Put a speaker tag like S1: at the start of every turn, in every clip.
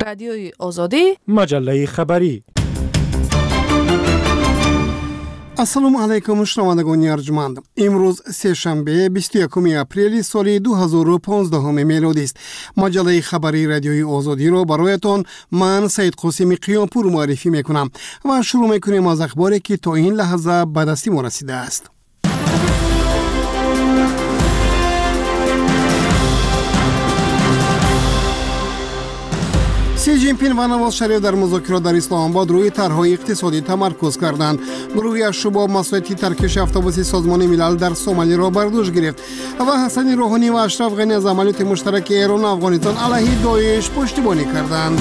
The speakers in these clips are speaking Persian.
S1: رادیوی آزادی،
S2: مجله خبری.
S3: السلام علیکم شنوندگان ارجمند. امروز سه‌شنبه 21 اپریل سال 2015 میلادی است. مجله خبری رادیوی آزادی را برایتان من سید قاسم قیامپور معرفی میکنم و شروع میکنیم از اخباری که تا این لحظه به دست ما رسیده است. سی جین پین و نواز شریف در مذاکرات در اسلام آباد روی طرح‌های اقتصادی تمرکز کردند. گروهی از شباب مسئولیت ترکش اتوبوس سازمان ملل در سومالی را بر دوش گرفت و حسن روحانی و اشرف غنی از عملیات مشترک ایران و افغانستان علیه داعش پشتیبانی کردند.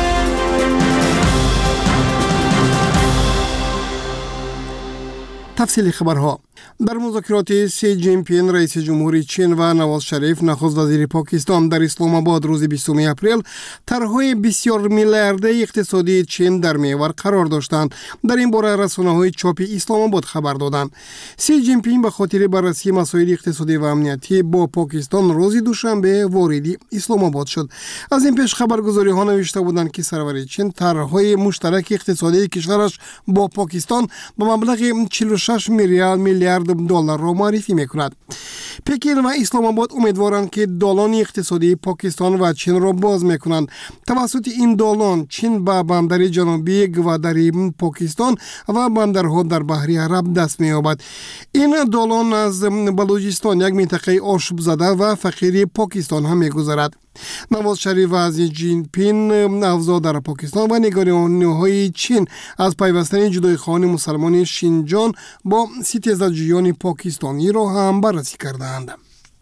S3: تفصیل خبرها. در مذاکرات سی جین پین رئیس جمهوری چین و نواز شریف نخست وزیر پاکستان در اسلام آباد روز 20 اپریل طرح‌های بسیار میلیاردی اقتصادی چین در محور قرار داشتند. در این باره رسانه‌های چاپی اسلام آباد خبر دادند. سی جین پین به خاطر بررسی مسائل اقتصادی و امنیتی با پاکستان روز دوشنبه وارد اسلام آباد شد. از این پیش خبرگزاری‌ها نوشته بودند که سرور چین طرح‌های مشترک اقتصادی کشورش با پاکستان به مبلغ 46 میلیارد دلار را معرفی میکند. پکین و اسلام آباد امیدوارند که دالان اقتصادی پاکستان و چین را باز میکنند. توسط این دالان چین به بندر جنوبی گوادری پاکستان و بندرها در بحر عرب دست مییابد. این دالان از بلوچستان یک منطقه آشوب زده و فقیر پاکستان هم میگذرد. نواز شریف و از جین پین افزا در پاکستان و نگرانی‌های چین از پیوستن جدایی‌خواهان مسلمان شینجان با ستیزجویان پاکستانی را هم بررسی کردند.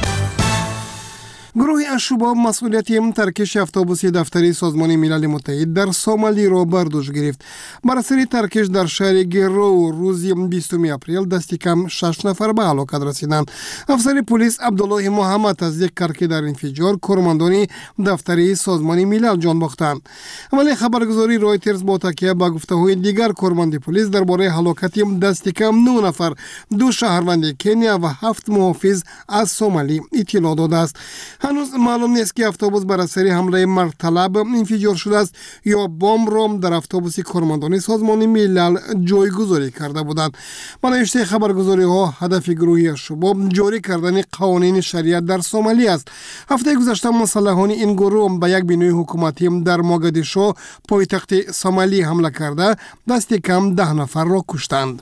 S3: گروهی از شباب مسئولیت ترکش اتوبوس دفتری سازمان ملل متحد در سومالی را بر دوش گرفت. بر اثر ترکش در شهر گرو روز 20 اپریل دست کم 6 نفر به هلاکت رسیدند. افسر پلیس عبدالله محمد تصدیق کرد که در انفجار کارمندان دفتری سازمان ملل جان باختند. ولی خبرگزاری رایترز با تکیه به گفته‌های دیگر کارمند پلیس درباره هلاکت دست کم 9 نفر، 2 شهروند کنیا و 7 محافظ از سومالی اطلاع داده است. هنوز معلوم نیست که اتوبوس بر اثر حمله مرطلب انفجار شده است یا بمب را در اتوبوس کارمندان سازمان ملل جایگذاری کرده بودند. با نوشته خبرگزاری‌ها هدف گروهی شباب جاری کردن قوانین شریعت در سومالی است. هفته گذشته مسلحان این گروه به یک بینای حکومتی در موگادیشو پایتخت سومالی حمله کرده دست کم 10 نفر را کشتند.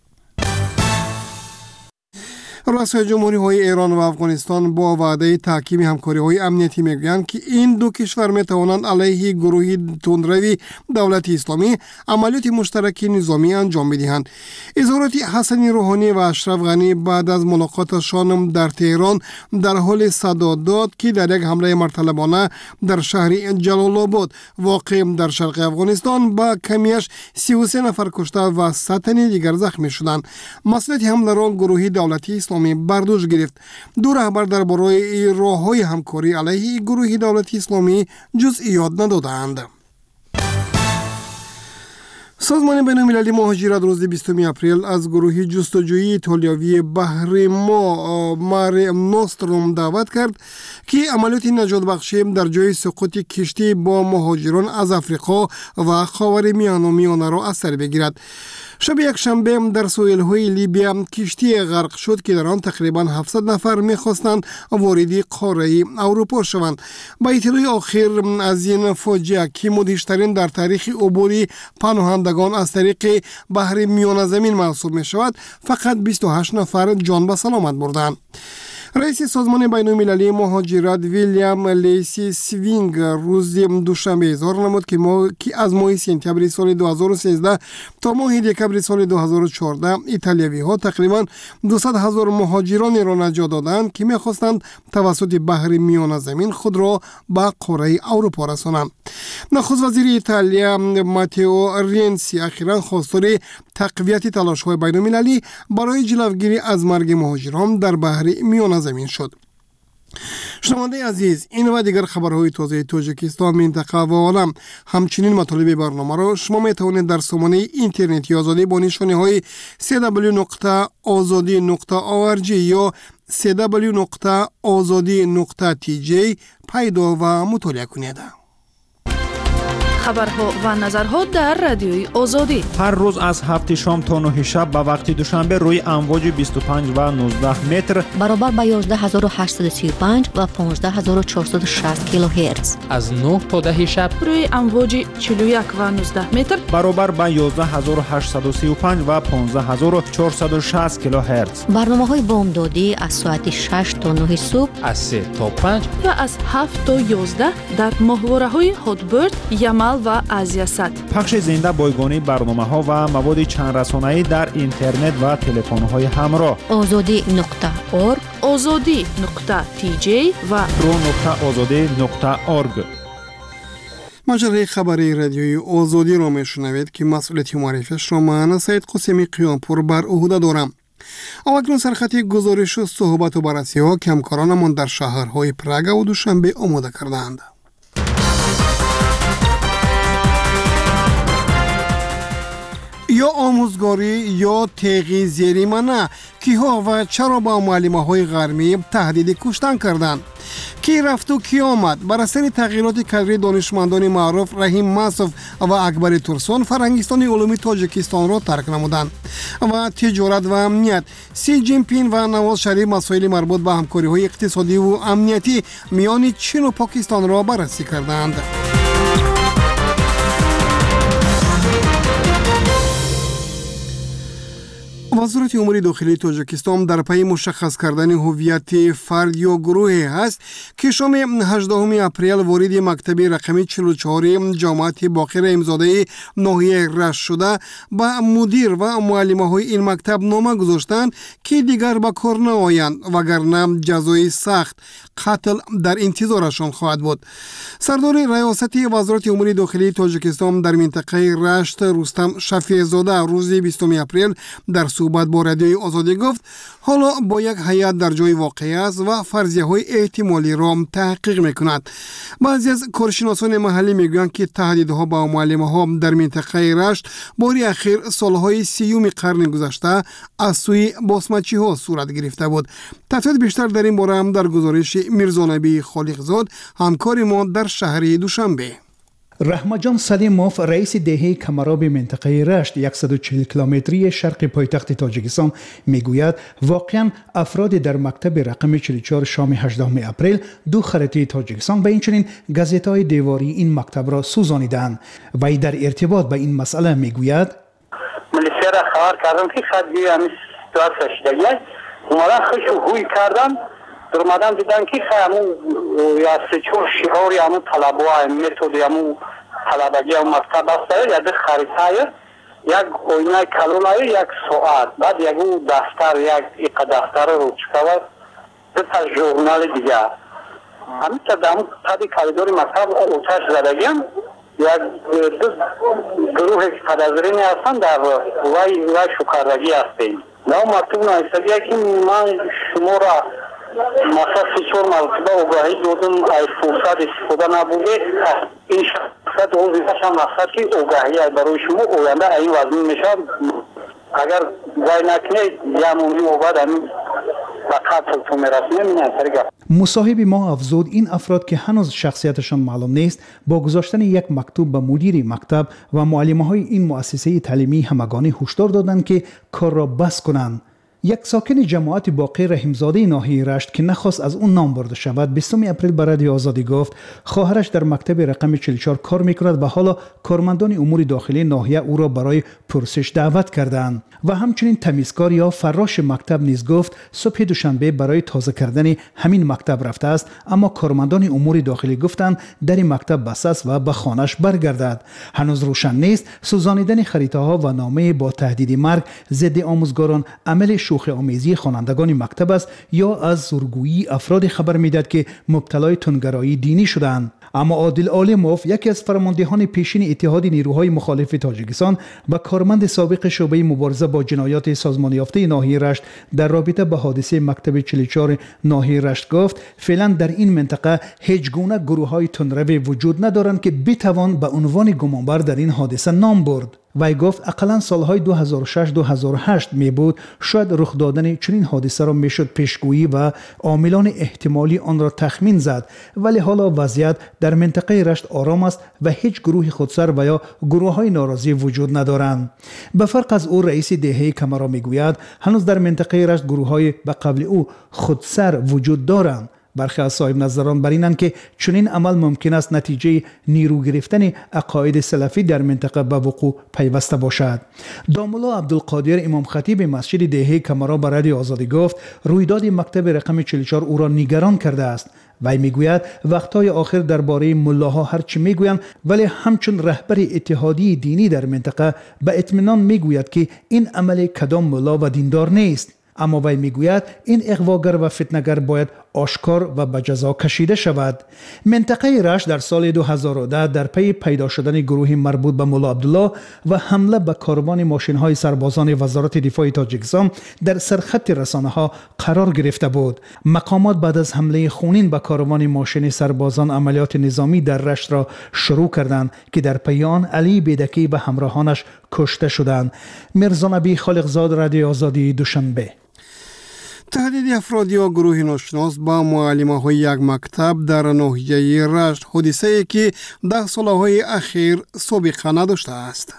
S3: رؤسای جمهوری‌های ایران و افغانستان با وعده تحکیم همکاری‌های امنیتی میگویند که این دو کشور میتوانند علیه گروهی تندروی دولت اسلامی عملیات مشترک نظامی انجام بدهند. اظهارات حسن روحانی و اشرف غنی بعد از ملاقاتشان در تهران در حال صدا داد که در یک حمله مرطلبانه در شهر جلال آباد واقع در شرق افغانستان با کمیش 33 نفر کشته و 100 تن دیگر زخمی شدند. مسئولیت حمله را گروهی دولت اسلامی برداشت گرفت. دو رهبر درباره راه‌های همکاری علیه گروه دولت اسلامی جزئیات ندادند. سازمان بین‌المللی مهاجرت روز 20 اپریل از گروه جستجویی ایتالیایی بحر مار نوستروم دعوت کرد که عملیات نجات بخشی در جای سقوط کشتی با مهاجران از افریقا و خاورمیانه را از سر بگیرد. شب یک شنبه در ساحل‌های لیبیا کشتی غرق شد که در آن تقریباً 700 نفر می‌خواستند وارد قاره اروپا شوند. با اطلاع آخر از این فاجعه که مدهش‌ترین در تاریخ عبور پناهندگان از طریق بحر میانه زمین محسوب می‌شود، فقط 28 نفر جان به سلامت بردند. رئیس سازمان بین‌المللی مهاجرت ویلیام لیسی سوینگ روز دوشنبه اظهار نمود که از ماه سپتامبر سال 2013 تا ماه دکمبر سال 2014 ایتالیایی‌ها تقریباً 200,000 مهاجران را نجات دادند که می‌خواستند توسط بحر میانه زمین خود را به قاره اروپا رسانند. نخست وزیر ایتالیا ماتئو رینسی اخیراً خواستار تقویت تلاش‌های بین‌المللی برای جلوگیری از مرگ مهاجران در بحر میانه زمین شد. شنونده عزیز، این و دیگر خبرهای تازه تاجیکستان، منطقه و عالم، همچنین مطالب برنامه را شما میتوانید در سامانه اینترنتی آزادی با نشانه‌های www.azadi.org یا www.azadi.tj پیدا و مطالعه کنید.
S1: خبرها و نظرها در رادیوی آزادی
S2: هر روز از 7 شام تا 9 شب به وقت دوشنبه روی امواج 25 و 19 متر
S4: برابر با 11835 و 15460 کیلوهرتز.
S5: از 9 تا 10 شب
S1: روی امواج 41 و 19 متر
S2: برابر با 11835 و 15460 کیلوهرتز.
S4: برنامه‌های بامدادی از ساعت 6 تا 9 صبح،
S5: از 3 تا 5
S1: و از 7 تا 11 در ماهواره‌های هاتبرد، یمل و آزیاسات.
S2: پخش زنده بایگانی برنامه‌ها و مواد چند رسانه‌ای در اینترنت و تلفن‌های همراه.
S4: azadi.org،
S1: azadi.tj و
S2: pro.azadi.org.
S3: مجره خبری رادیوی آزادی را میشنوید که مسئولیت معرفیش را من سید قاسمی قیامپور بر عهده دارم. اکنون سرخطی گزارش و صحبت و بررسی ها که همکارانمان در شهرهای پراگ و دوشنبه آماده کردند. یا آموزگاری یا تغییر زیری منه کیها و چرا با معلمه های غرمی تهدید کشتن کردند؟ کی رفت و کی آمد؟ بر اثر تغییرات کادری دانشمندان معروف رحیم ماسوف و اکبر تورسون فرهنگستان علوم تاجیکستان را ترک نمودند و تجارت و امنیت. سی جین پین و نواز شریف مسائل مربوط به همکاری های اقتصادی و امنیتی میان چین و پاکستان را بررسی کردند. وزارت امور داخلی تاجیکستان در پی مشخص کردن هویت فرد یا گروهی است که شام 18 اپریل وارد مکتب رقمی 44 جامعه باقر امزاده ناحیه رشت شده با مدیر و معلمه های این مکتب نامه گذاشتند که دیگر به کار نآیند وگرنه جزای سخت قتل در انتظارشان خواهد بود. سردار ریاست وزارت امور داخلی تاجیکستان در منطقه رشت رستم شفیع زاده روز 20 اپریل در صحبت با رادیوی آزادی گفت حالا با یک هیئت در جای واقع است و فرضیه های احتمالی را تحقیق میکند. بعضی از کارشناسان محلی میگویند که تهدیدها با معلمه ها در منطقه رشت باری اخیر سالهای 30 قرن گذشته از سوی باسمچی ها صورت گرفته بود. تفصیلات بیشتر در این باره هم در گزارش میرزا نبی خالقزاد همکار ما در شهر دوشنبه.
S6: رحمت جان سلیموف رئیس دهه کمراب منطقه رشت 140 کیلومتری شرق پایتخت تاجیکستان میگوید واقعا افراد در مکتب رقم 44 شام 18 اپریل دو خریطه تاجیکستان و اینچنین گازیتای دیواری این مکتب را سوزانیدند. وی در ارتباط به این مسئله میگوید
S7: ملیسیا را خبر کردم که خدی همین سیتواسیا شده اومدن خشو هوی کردن در اومدن دیدن که همون یا سچور شعاری همون طلبه های متود همون طلبگی همون مکتب هسته یا ده خریطه یک اوینه کلونه یک ساعت بعد یک دفتر یک ایقا دفتر رو چکاور ده تا جورنال دیگه همین تا دمون تدی کلیدور مکتب اوتش زدگیم یک دو گروه پدازرینی هستن در وی شکردگی هستیم نه مکتوب نایستگیه که من شما را مثلا 3-4 مرتبه آگاهی دادم از فرصت استفاده نبوده این شخصت وظیفه‌ش هم مقصد که آگاهی برای شما آینده این وزن میشه اگر وای نکنید یا مولی و بعد همین و قتل تو میرسونه می‌نظر
S6: مصاحب ما افزود این افراد که هنوز شخصیتشان معلوم نیست با گذاشتن یک مکتوب به مدیر مکتب و معلمه های این مؤسسه تعلیمی همگانی هشدار دادند که کار را بس کنند. یک ساکن جماعت باقی رحیمزاده ناحیه رشت که نخواست از اون نام برده شود 20 اپریل به رادیو آزادی گفت خواهرش در مکتب رقم 44 کار میکند و حالا کارمندان امور داخلی ناحیه او را برای پرسش دعوت کردند و همچنین تمیزکار یا فراش مکتب نیز گفت صبح دوشنبه برای تازه کردن همین مکتب رفته است اما کارمندان امور داخلی گفتند در مکتب بس است و به خانه‌اش برگردد. هنوز روشن نیست سوزانیدن خریطه ها و نامه با تهدید مرگ ضد آموزگاران عمل شوخی آمیزی خوانندگان مکتب است یا از زورگویی افراد خبر میداد که مبتلای تندگرایی دینی شدند. اما عادل عالموف یکی از فرماندهان پیشین اتحاد نیروهای مخالف تاجیکستان و کارمند سابق شعبه مبارزه با جنایات سازمان یافته ناحیه رشت در رابطه با حادثه مکتب 44 ناحیه رشت گفت فعلا در این منطقه هیچ گونه گروه‌های تندرو وجود ندارند که بتوان به عنوان گمانبر در این حادثه نام برد. وی گفت اقلا سالهای 2006-2008 می بود شاید رخ دادن چنین حادثه را میشد پیشگویی و عاملان احتمالی آن را تخمین زد، ولی حالا وضعیت در منطقه رشت آرام است و هیچ گروه خودسر و یا گروه های ناراضی وجود ندارند. به فرق از او رئیس دهه کمرا میگوید هنوز در منطقه رشت گروه های به قبل او خودسر وجود دارند. برخی از صاحب نظران بر اینند که چنین عمل ممکن است نتیجه نیرو گرفتن عقاید سلفی در منطقه به وقوع پیوسته باشد. داملا عبدالقادر امام خطیب مسجد دهه کمرا به رادیو آزادی گفت رویداد مکتب رقم 44 او را نگران کرده است. وی میگوید وقتهای آخر درباره ملاها هرچی میگویند، ولی همچون رهبر اتحادیه دینی در منطقه به اطمینان میگوید که این عمل کدام ملا و دیندار نیست. اما وی میگوید این اغواگر و فتنگر باید آشکار و به جزا کشیده شود. منطقه رشت در سال 2010 در پی پیدا شدن گروهی مربوط به مولا عبدالله و حمله به کاروان ماشین‌های سربازان وزارت دفاع تاجیکستان در سرخط رسانه‌ها قرار گرفته بود. مقامات بعد از حمله خونین به کاروان ماشین سربازان عملیات نظامی در رشت را شروع کردند که در پی آن علی بیدکی و همراهانش کشته شدند. میرزا نبی خالقزاد، رادیو آزادی، دوشنبه.
S3: تهدید افرادی یا گروه ناشناس با معلمه های یک مکتب در ناحیه رشت، حادثه‌ای که در سالهای اخیر سابقه نداشته است.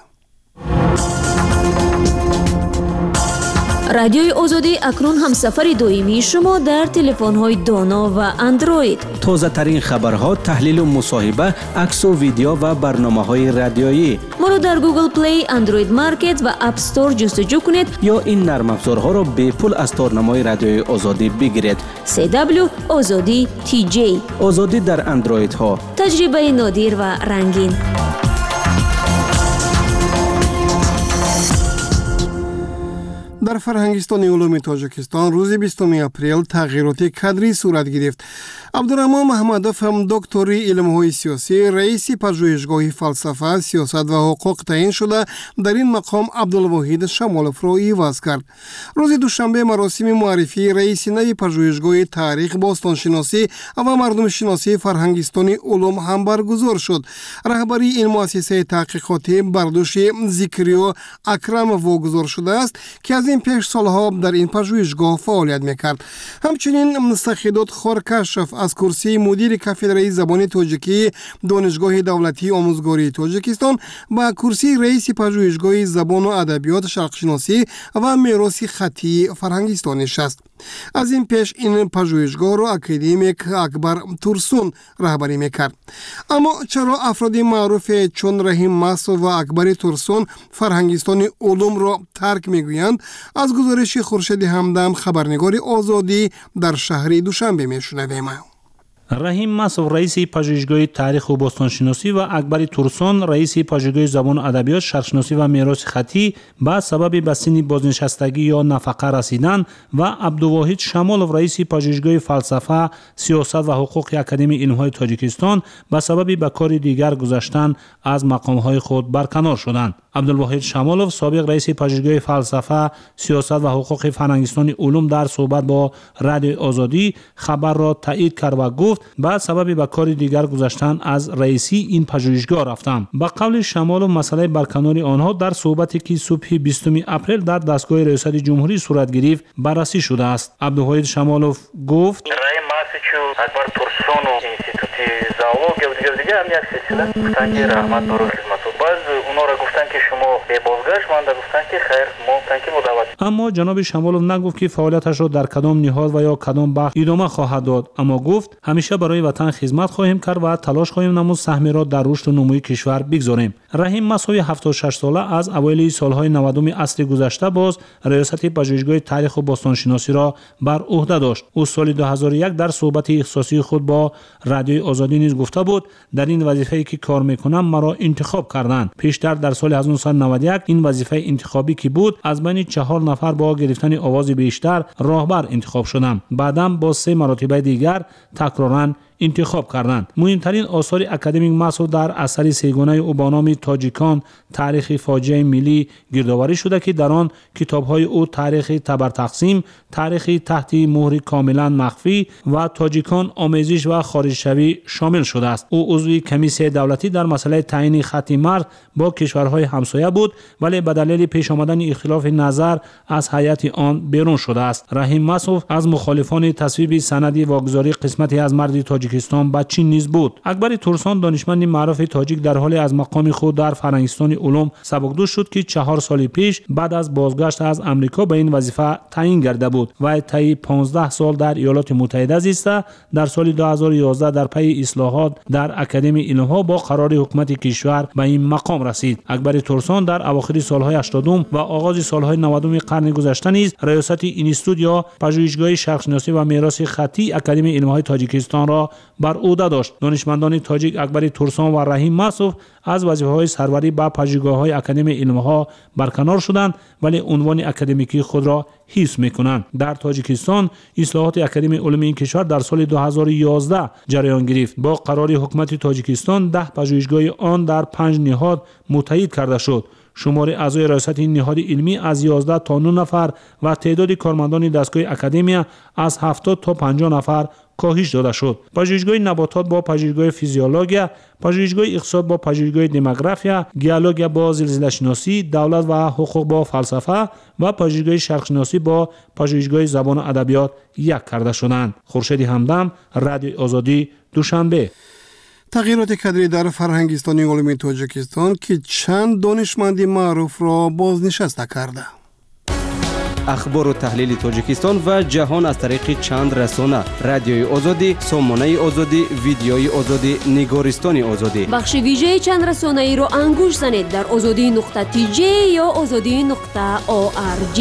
S8: رادیوی آزادی اکنون همسفر دائمی شما در تلفن‌های دانا و اندروید.
S9: تازه ترین خبرها، تحلیل و مصاحبه، عکس و ویدیو و برنامه‌های رادیویی.
S8: ما رو در گوگل پلی، اندروید مارکت و اپ استور جستجو کنید
S9: یا این نرم افزارها را به پول از تارنمای رادیوی آزادی بگیرید.
S8: CW آزادی TJ.
S9: آزادی در اندروید ها.
S8: تجربه نادر و رنگین.
S3: در فرهنگستان علوم تاجیکستان روز 20 اپریل تغییرات کادری صورت گرفت. عبدالرحمان محمدوف هم دکتری علم‌های سیاسی، رئیس پژوهشگاه فلسفه، سیاست و حقوق تعیین شده. در این مقام عبدالواحد شمالوف را عوض کرد. روز دوشنبه مراسم معرفی رئیس نو پژوهشگاه تاریخ، باستانشناسی و مردم شناسی فرهنگستان علوم هم برگزار شد. رهبری این مؤسسه تحقیقاتی بردوش ذکریو اکرم واگذار شده است که از این پیش سالها در این پژوهشگاه فعالیت میکرد. همچنین مستخدات خورکشف از کرسی مدیر کافدره زبان تاجیکی دانشگاه دولتی آموزگاری تاجیکستان با کرسی رئیس پژوهشگاه زبان و ادبیات شرقشناسی و میراث خطی فرهنگستان نشست. از این پیش این پژوهشگاه را اکادمیک اکبر تورسون رهبری میکرد. اما چرا افراد معروف چون رحیم مسعود و اکبر تورسون فرهنگستان علوم را ترک میگویند؟ از گزارش خورشید همدم، خبرنگار آزادی، در شهر دوشنبه میشنویم.
S10: رحیم مسعود رئیس پژوهشگاه تاریخ و باستانشناسی و اکبر تورسون رئیس پژوهشگاه زبان و ادبیات شرقشناسی و میراث خطی با سبب به سن بازنشستگی یا نفقه رسیدن و عبدالواحد شمالوف رئیس پژوهشگاه فلسفه، سیاست و حقوق اکادمی علوم‌های تاجیکستان به سبب به کار دیگر گذاشتن از مقام‌های خود برکنار شدند. عبدالواحد شمالوف سابق رئیس پژوهشگاه فلسفه، سیاست و حقوق فرهنگستان علوم در صحبت با رادیو آزادی خبر را تایید کرد و گفت بعد سبب به کار دیگر گذاشتن از رئیسی این پژوهشگاه رفتم. با قول شمالوف مسئله برکناری آنها در صحبتی که صبح 20 اپریل در دستگاه ریاست جمهوری صورت گرفت بررسی شده است. عبدالواحد شمالوف گفت
S11: اکبر تورسون و انستیتوت زئولوژی و دیگه هم یک سلسله گفتن که رحمت داره خدمتو. باز اونا را گفتن که شما به بازگشت مانده، گفتن که خیر ما گفتن که مداوت.
S10: اما جناب شمالوف نگفت که فعالیتش را در کدام نهاد و یا کدام بخش ادامه خواهد داد، اما گفت همیشه برای وطن خدمت خواهیم کرد و تلاش خواهیم نمود سهمی را در رشد و نموی کشور بگذاریم. رحیم مسعود 76 ساله از اوایل سالهای 90 عصر گذشته باز ریاست پژوهشگاه تاریخ و باستانشناسی را بر عهده داشت. او سال 2001 در صحبت اختصاصی خود با رادیو آزادی نیز گفته بود در این وظیفه‌ای که کار میکنم مرا انتخاب کردند. پیشتر در سال 1991 این وظیفه انتخابی که بود از بین 4 نفر با گرفتن آواز بیشتر راهبر انتخاب شدم. بعدم با 3 مرتبه دیگر تکرارا انتخاب کردند. مهمترین آثار اکادمیک مسعود در اثر سه‌گانه او با نام تاجیکان تاریخ فاجعه ملی گردآوری شده که در آن کتاب‌های او تاریخ تبر تقسیم، تاریخ تحت مهر کاملا مخفی و تاجیکان آمیزش و خارجشوی شامل شده است. او عضو کمیسیون دولتی در مسئله تعیین خط مرز با کشورهای همسایه بود، ولی به دلیل پیش آمدن اختلاف نظر از هیئت آن بیرون شده است. رحیم مسعود از مخالفان تصویب سند واگذاری قسمتی از مرز تاجیکستان به چین نیز بود. اکبر ترسان دانشمند معروف تاجیک در حال از مقام خود در فرنگستان علوم سبکدوش شد که 4 سال پیش بعد از بازگشت از امریکا به این وظیفه تعیین گردیده بود و طی 15 سال در ایالات متحده زیسته. در سال 2011 در پی اصلاحات در اکادمی علوم‌ها با قرار حکومت کشور به این مقام رسید. اکبر ترسان در اواخر سالهای 80 و آغاز سالهای 90 قرن گذشته نیز ریاست اینستیتوت یا پژوهشگاه شرق‌شناسی و میراث خطی اکادمی علوم‌های تاجیکستان را بر عهده داشت. دانشمندان تاجیک اکبر ترسان و رحیم مسعود از وظیفه‌های سروری به پژوهشگاه‌های اکادمی علوم‌ها برکنار شدند، ولی عنوان اکادمیکی خود را حفظ می‌کنند. در تاجیکستان اصلاحات اکادمی علوم این کشور در سال 2011 جریان گرفت. با قرار حکومت تاجیکستان 10 پژوهشگاه آن در 5 نهاد متحد کرده شد. شمار اعضای ریاست این نهاد علمی از 11 تا 9 نفر و تعداد کارمندان دستگاه اکادمی از 70 تا 50 نفر کاهش داده شد. پژوهشگاه نباتات با پژوهشگاه فیزیولوژی، پژوهشگاه اقتصاد با پژوهشگاه دموگرافی، گیولوژی با زلزله شناسی، دولت و حقوق با فلسفه و پژوهشگاه شرق‌شناسی با پژوهشگاه زبان و ادبیات یک کرده شدند. خورشید همدم، رادیو آزادی، دوشنبه.
S3: تغییرات کادری در فرهنگستان علوم تاجیکستان که چند دانشمند معروف را بازنشسته کرده.
S9: اخبار و تحلیل تاجیکستان و جهان از طریق چند رسانه: رادیوی آزادی، سامانه آزادی، ویدیوی آزادی، نگارستان آزادی.
S8: بخش ویژه چند رسانه ای را انگوش زنید در azadi.tj یا azadi.org.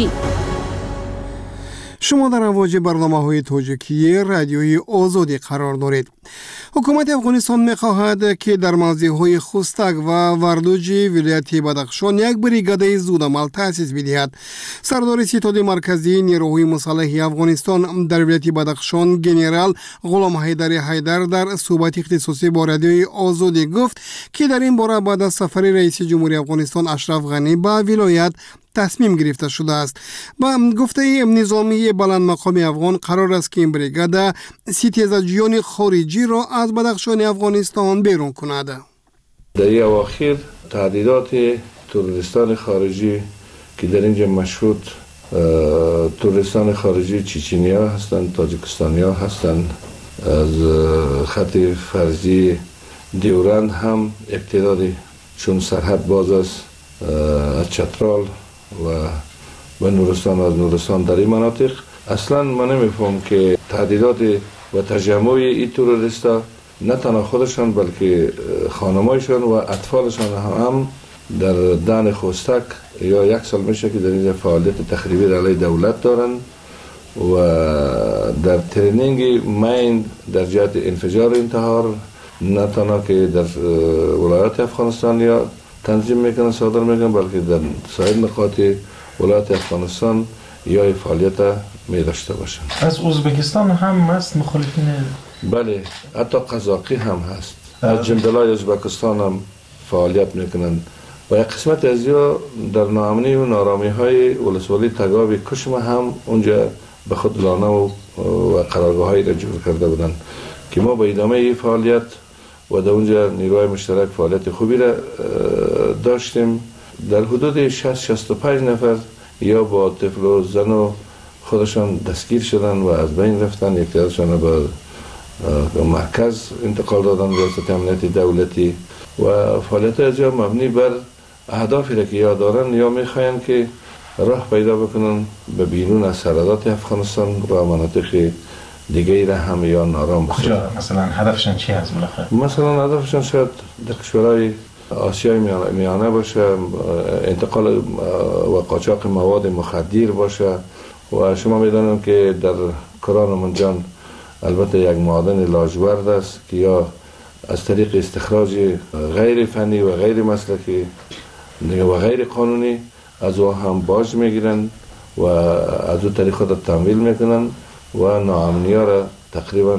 S3: شما در امواج برنامه‌های تاجیکی رادیوی آزادی قرار دارید. حکومت افغانستان می‌خواهد که در موضع‌های خوستک و وردوجی ولایت بدخشان یک بریگاده زودعمل تأسیس بدهد. سردار ستاد مرکزی نیروهای مسلح افغانستان در ولایت بدخشان گنرال غلام حیدر در صحبت اختصاصی با رادیوی آزادی گفت که در این باره بعد از سفر رئیس جمهوری افغانستان اشرف غنی به ولایت تصمیم گرفته شده است. با گفته نظامی بلند مقام افغان قرار است که این بریگاده ستیزجویان خارجی را از بدخشان افغانستان بیرون کند.
S12: در این اواخر تعدیدات تروریستان خارجی که در اینجا مشهود تروریستان خارجی چچنیا هستند، تاجیکستانیا هستند، از خط فرضی دیورند هم ابتدای چون سرحد باز است از چترال و نورستان و از نورستان در این مناطق. اصلا من نمیفهم که تعدیدات و تجمع این تروریستا نه تنها خودشان بلکه خانمایشان و اطفالشان هم در دان خوستک یا 1 سال میشه که در اینجا فعالیت تخریبی علیه دولت دارن و در ترینینگ مین در جهت انفجار انتحار نه تنها که در ولایات افغانستان یا تنظیم میکنن صادر میکنن بلکه در سایر نقاط ولایت افغانستان یا فعالیت می داشته باشن.
S13: از ازبکستان هم هست مخالفین؟
S12: بله، حتی قزاقی هم هست. از جندلای ازبکستان هم فعالیت میکنن و یک قسمت از یا در ناامنی و نارامی های ولسوالی تگاوی کشم هم اونجا به خود لانه و قرارگاه هایی را جور کرده بودن که ما با ادامه فعالیت و در اونجا نیروهای مشترک فعالیت خوبی را داشتیم. در حدود 60-65 نفر یا با طفل و زن و خودشان دستگیر شدن و از بین رفتن. یک تعدادشان به مرکز انتقال دادن ریاست امنیت دولتی و فعالیت از جا مبنی بر اهدافی را که یا دارن یا میخواین که راه پیدا بکنن به بیرون از سرحدات افغانستان و مناطق دیگه را هم یا نارام بسازن.
S13: مثلا هدفشان چی هست بالاخره؟
S12: مثلا هدفشان شاید در کشورهای آسیای میانه باشه، انتقال و قاچاق مواد مخدر باشه و شما میدانید که در کران منجان البته یک معدن لاجورد است که یا از طریق استخراج غیر فنی و غیر مسلکی و غیر قانونی از او هم باج میگیرن و از او طریق خود تمویل میکنن و ناامنی ها را تقریبا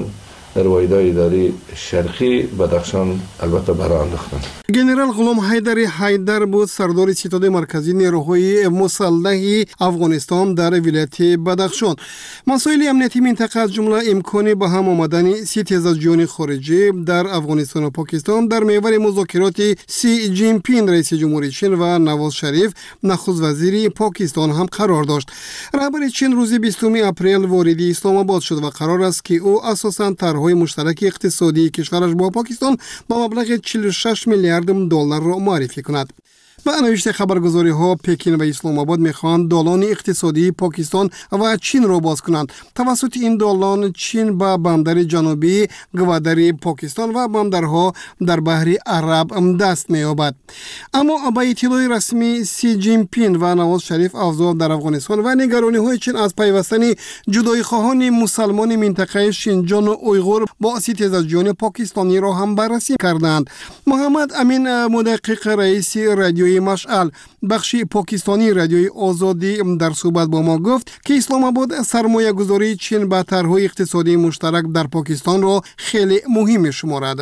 S12: در واحدهای اداری شرقی بدخشان البته برای انداختند.
S3: گنرال غلام حیدری حیدر بود سردار ستاد مرکزی نیروهای مسلح افغانستان در ولایت بدخشان. مسائل امنیتی منطقه از جمله امکان به هم آمدن سی تیزاجیان خارجی در افغانستان و پاکستان در محور مذاکرات سی جین پینگ رئیس جمهوری چین و نواز شریف نخست وزیر پاکستان هم قرار داشت. رهبر چین روز 20 اپریل وارد اسلام آباد شد و قرار است که او اساساً طرح‌های مشترک اقتصادی کشورش با پاکستان با مبلغ 46 میلیارد دلار را معرفی کند. به نوشته خبرگزاری ها پکین و اسلام آباد میخواهند دالان اقتصادی پاکستان و چین را باز کنند. توسط این دالان چین به بندر جنوبی گوادر پاکستان و بندرها در بحر عرب دست می‌یابد. اما با اطلاع رسمی سی جین پینگ و نواز شریف افزود در افغانستان و نگرانی های چین از پیوستن جدایی خواهان مسلمان منطقه شینجان و اویغور با ستیزاجیان پاکستانی را هم بررسی کردند. محمد امین مدقق رئیس رادیوی مشعل بخش پاکستانی رادیوی آزادی در صحبت با ما گفت که اسلام آباد سرمایه گذاری چین به طرح‌های اقتصادی مشترک در پاکستان را خیلی مهم شمارد.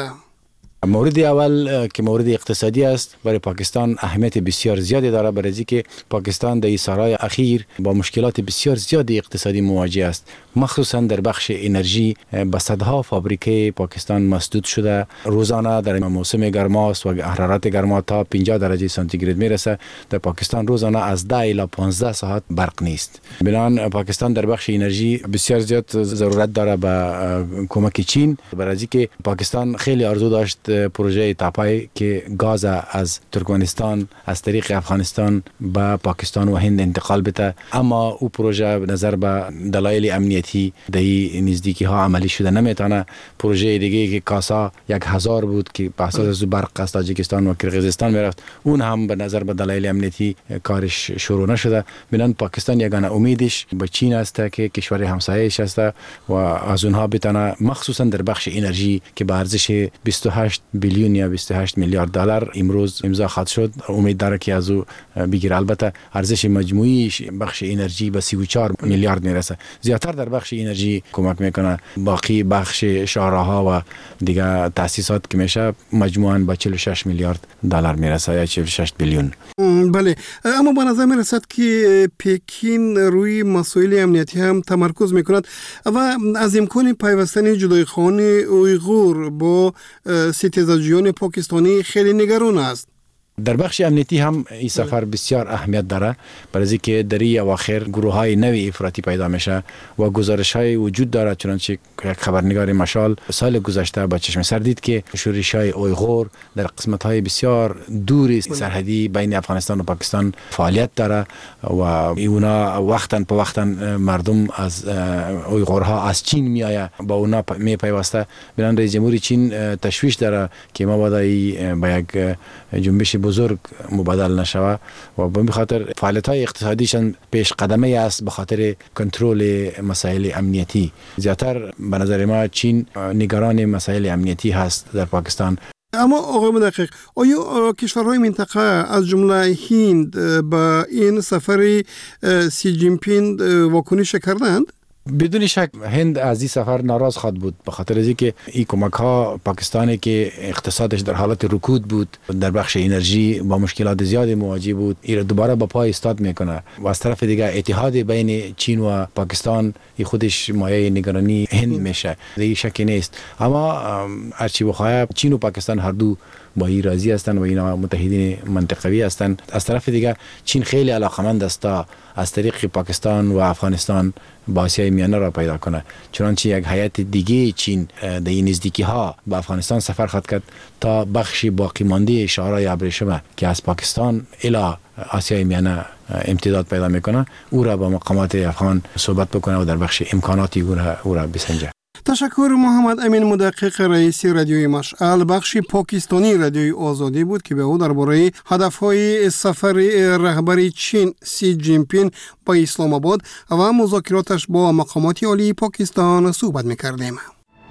S14: مورد اول که مورد اقتصادی است برای پاکستان اهمیت بسیار زیادی دارد، برای اینکه پاکستان در سالهای اخیر با مشکلات بسیار زیادی اقتصادی مواجه است، مخصوصا در بخش انرژی. به صدها فابریکه پاکستان مسدود شده، روزانه در موسم گرما است و حرارت گرما تا 50 درجه سانتیگراد میرسه. در پاکستان روزانه از 10 الی 15 ساعت برق نیست. بنابراین پاکستان در بخش انرژی بسیار زیاد ضرورت داره به کمک چین، برای اینکه پاکستان خیلی آرزو داشت پروژه تاپای که گاز از ترکمنستان از طریق افغانستان به پاکستان و هند انتقال بده، اما او پروژه نظر به دلایل امنیتی در نزدیکی ها عملی شده نمیتونه. پروژه دیگه که کاسا 1000 بود که به اساس از برق از تاجیکستان و کرغیزستان میرفت، اون هم به نظر به دلایل امنیتی کارش شروع نشده. بنابراین پاکستان یگانه امیدش به چین است که کشور همسایه‌اش است و از اونها بتونه مخصوصا در بخش انرژی که به ارزش 28 بیلیون یا 28 میلیارد دلار امروز امضا خواهد شد، امید داره که از او بگیره. البته ارزش مجموعی بخش انرژی به 34 میلیارد میرسه. زیاتر در بخش انرژی کمک میکنه، باقی بخش شاهراها و دیگه تاسیسات که میشه مجموعاً به 46 میلیارد دلار میرسه یا 46 بیلیون.
S3: بله، اما به نظر میرسد که پکین روی مسائل امنیتی هم تمرکز میکند و از امکان پیوستن جدایی خواهان اویغور با ستیزاجیان پاکستانی خیلی نگران است.
S14: در بخش امنیتی هم این سفر بسیار اهمیت داره، برای اینکه در این اواخر گروه‌های نوی افراطی پیدا میشه و گزارش‌های وجود داره. چنانچه یک خبرنگار مشال سال گذشته با چشم سر دید که شورش‌های اویغور در قسمت‌های بسیار دور سرحدی بین افغانستان و پاکستان فعالیت داره و اونا وقتاً به وقتاً مردم از اویغورها از چین میآیه با اونا میپیوسته. بنابراین رئیس جمهوری چین تشویش داره که ما باید به یک جنبش بزرگ مبادل نشوه و به خاطر فعالیت‌های اقتصادیشان پیش قدمی است به خاطر کنترل مسائل امنیتی. زیاتر به نظر ما چین نگران مسائل امنیتی هست در پاکستان.
S3: اما آقای مدقق، آیا کشورهای منطقه از جمله هند با این سفر سی جین پینگ واکنش کردند؟
S14: بدون شک هند از این سفر ناراض خواهد بود، به خاطر اینکه این کمک ها پاکستانی که اقتصادش در حالت رکود بود، در بخش انرژی با مشکلات زیادی مواجه بود، این دوباره با پای ایستاد میکنه و از طرف دیگه اتحاد بین چین و پاکستان خودش مایه نگرانی هند میشه، دیگه شکی نیست. اما هرچی بخواه چین و پاکستان هر دو با این راضی هستند و اینا متحدین منطقوی هستند. از طرف دیگه چین خیلی علاقمند است تا از طریق پاکستان و افغانستان با آسیای میانه را پیدا کنه، چنانچه یک هیئت دیگه چین در این نزدیکی ها به افغانستان سفر خواهد کرد تا بخش باقی مانده شاهرای ابریشم که از پاکستان الی آسیای میانه امتداد پیدا میکنه او را با مقامات افغان صحبت بکنه و در بخش امکاناتی او را بسنجه.
S3: تشکر. محمد امین مدقق رئیس رادیوی مشعل بخش پاکستانی رادیوی آزادی بود که به او درباره هدفهای سفر رهبر چین سی جین پینگ با اسلام آباد و مذاکراتش با مقامات عالی پاکستان صحبت می‌کردیم.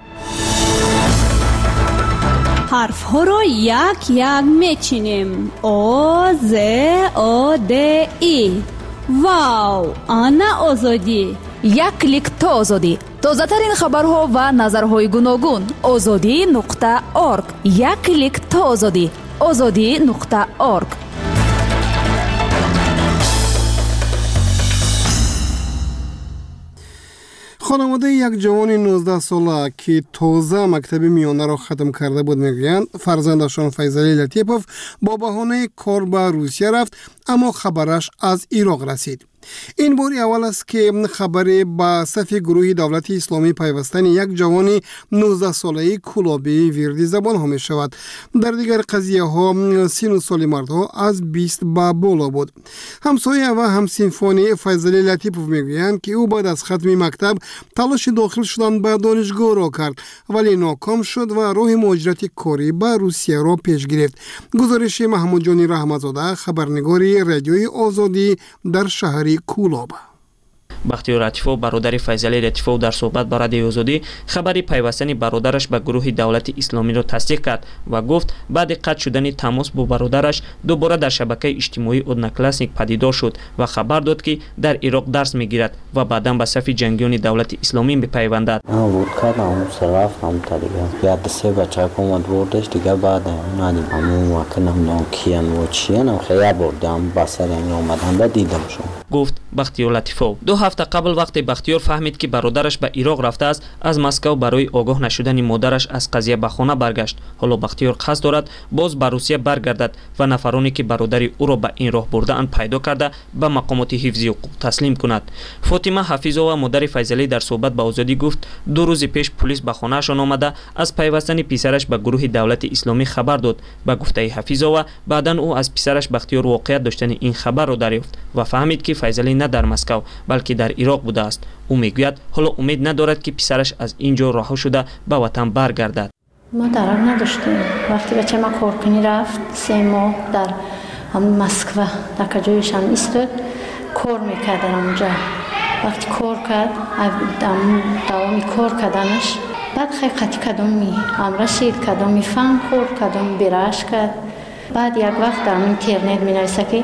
S8: حرف ها را یک یک میچینیم. آ ز آ د ای. واو، آن آزادی.
S15: یک کلیک تا آزادی. تازه‌ترین خبرها و نظرهای گوناگون. azadi.org. یک کلیک تا آزادی. azadi.org.
S3: خانواده یک جوان 19 ساله که تازه مکتب میانه را ختم کرده بود میگویند فرزندشان فیضعلی لطیفوف با بهانه کار به روسیه رفت اما خبرش از عراق رسید. این بار اول است که خبر به صف گروه دولت اسلامی پیوستن یک جوان 19 ساله کلابی ویردی زبان ها می شود. در دیگر قضیه ها سن و سال مردها از 20 به بالا بود. همسایه و همسنفانی فیضعلی لطیفوف میگویند که او بعد از ختم مکتب تلاش داخل شدن به دانشگاه را کرد ولی ناکام شد و راه مهاجرت کاری به روسیه را پیش گرفت. گزارش محمود جانی رحمتزاده، خبرنگار رادیوی آزادی در شهر کولابه.
S16: بختیار لطیفوف برادر فیضعلی لطیفوف در صحبت با رادیوی آزادی خبری پیوستن برادرش به گروه دولت اسلامی را تصدیق کرد و گفت بعد قطع شدن تماس با برادرش دوباره در شبکه اجتماعی اودنکلاسنیک پدیدار شد و خبر داد که در عراق درس میگیرد و بعدا به صف جنگیان دولت اسلامی میپیوندد.
S17: بود کردم رفتم تا دیگه بعد سه بچه کمد بردش دیگه بعد ندیم همون وقتم کیان و چیان خیلی بردم بسر این آمدن دیدم شد.
S16: گفت بختیار لطیفوف. 2 هفته قبل وقتی بختیار فهمید که برادرش به عراق رفته است از مسکو برای آگاه نشدن مادرش از قضیه به خانه برگشت. حالا بختیار قصد دارد باز به روسیه برگردد و نفرانی که برادر او را به این راه برده‌اند پیدا کرده به مقامات حفظی حقوق تسلیم کند. فاطمه حفیظова مادر فیضعلی در صحبت با آزادی گفت 2 روز پیش پلیس به خانه‌شان آمده از پیوستن پسرش به گروه دولت اسلامی خبر داد. به گفته حفیظova بعداً او از پسرش بختیار واقعیت داشتن این خبر را دریافت و فهمید که فیضعلی نه در مسکو بلکه در عراق بوده است. او میگوید حالا امید ندارد که پسرش از اینجا رها شده به وطن برگردد.
S18: ما درک نداشتیم. وقتی بچه ما کارکنی رفت 3 ماه در مسکو در جایشان ایستاد کار میکرد اونجا. وقتی کار کرد دوامی کار کردنش بعد خیلی قطعی کدومی امرشید کدومی فن خورد کدومی برش کرد. بعد یک وقت در اینترنت می نویسه که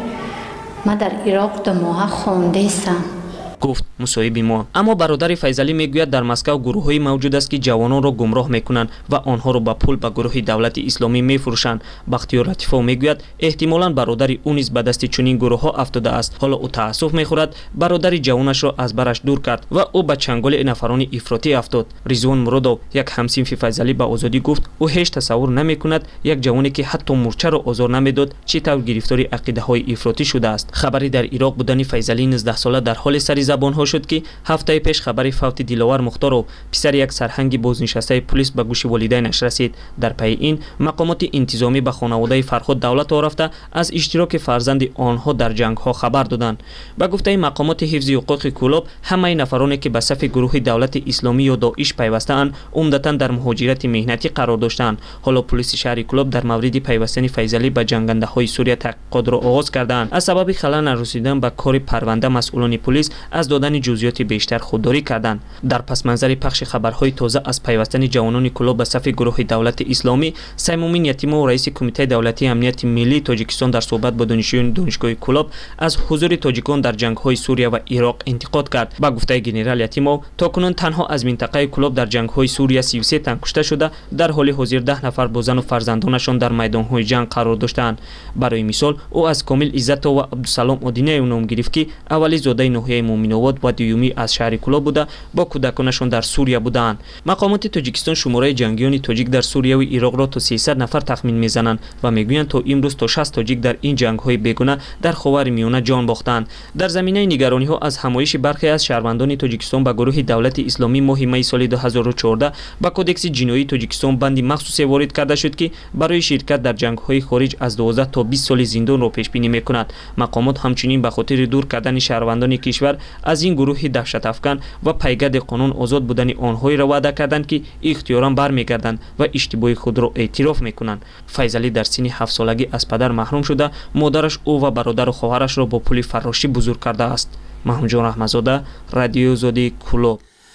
S18: من در عراق 2 ماه خونده هستم.
S16: گفت مصاحبه ما. اما برادر فیضعلی میگوید در مسکو گروه‌های موجود است که جوانان را گمراه میکنند و آنها را با پول به گروه دولت اسلامی میفروشند. بختیار لطیفوف میگوید احتمالاً برادر او نیز به دست چنین گروه‌ها افتاده است. حالا او تأسف میخورد برادر جوانش را از برش دور کرد و او به چنگال نفران افراطی افتاد. رضوان مرادov یک همسنف فیضعلی به آزادی گفت او هیچ تصور نمیکند یک جوانی که حتی مورچه را آزار نمیداد چطور گرفتار عقیده‌های افراطی شده است. خبری در عراق بودن فیضعلی 19 ساله در حال سری زبان ها شد که هفته پیش خبری فوت دلاور مختار و پسر یک سرهنگ بازنشسته پلیس به گوش والدینش رسید. در پی این مقامات انتظامی به خانواده فرخود دولت رفته از اشتراک فرزند آنها در جنگ ها خبر دادند. به گفته مقامات حفظی حقوق کلاب همه نفرانی که به صف گروه دولت اسلامی یا داعش پیوسته اند عمدتاً در مهاجرت مهنتی قرار داشتند. حالا پلیس شهر کلاب در مورد پیوستن فیضعلی به جنگنده های سوریه تحقیقات را آغاز کردند. از سبب خلل نرسیدن به کار پرونده مسئولان پلیس از دادن جزئیات بیشتر خودداری کردند. در پس منظر پخش خبرهای تازه از پیوستن جوانان کلاب به صف گروه دولت اسلامی، سیمومین یتیمو رئیس کمیته دولتی امنیت ملی تاجیکستان در صحبت با دانشجویان دانشگاه کلاب از حضور تاجیکان در جنگ‌های سوریه و عراق انتقاد کرد. با گفته گنرال یتیمو تاکنون تنها از منطقه کلاب در جنگ‌های سوریه 33 تن کشته شده، در حال حاضر 10 نفر با زن و فرزندانشان در میدان‌های جنگ قرار داشتند. برای مثال او از کامل عزت و عبدالسلام ادینه نام گرفت که اولی زاده ناحیه مومن‌آباد و دیومی از شهر کلاب بوده با کودکانشان در سوریه بودند. مقامات تاجیکستان شماره جنگیان تاجیک در سوریه و عراق را تا 300 نفر تخمین میزنند و میگویند تا امروز تا 60 تاجیک در این جنگ‌های بیگانه در خاورمیانه جان باختند. در زمینه نگرانی‌ها از همایش برخی از شهروندان تاجیکستان به گروه دولت اسلامی ماه می سال 2014 با کدکس جنایی تاجیکستان بندی مخصوصی وارد کرده شد که برای شرکت در جنگ‌های خارج از 12 تا 20 سال زندان را پیش بینی می‌کند. مقامات همچنین به خاطر دور کردن شهروندان کشور از این گروه دهشت افکن و پیگرد قانون آزاد بودن آنهایی را وعده کردند که اختیاراً برمیگردند و اشتباه خود را اعتراف میکنند. فیضعلی در سن 7 سالگی از پدر محروم شده، مادرش او و برادر و خواهرش را با پول فراشی بزرگ کرده است. محمود جان رحمتزاده، رادیو آزادی کلاب.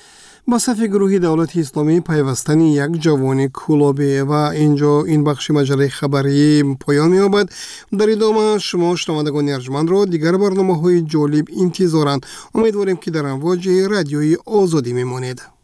S3: با صف گروهی دولت اسلامی پیوستن یک جوان کولابی و اینجا این بخش مجله خبری پایان می‌یابد. در ادامه شما شنوندگان ارجمند را دیگر برنامه‌های جالب انتظارند. امیدواریم که در امواج رادیوی آزادی میمانید.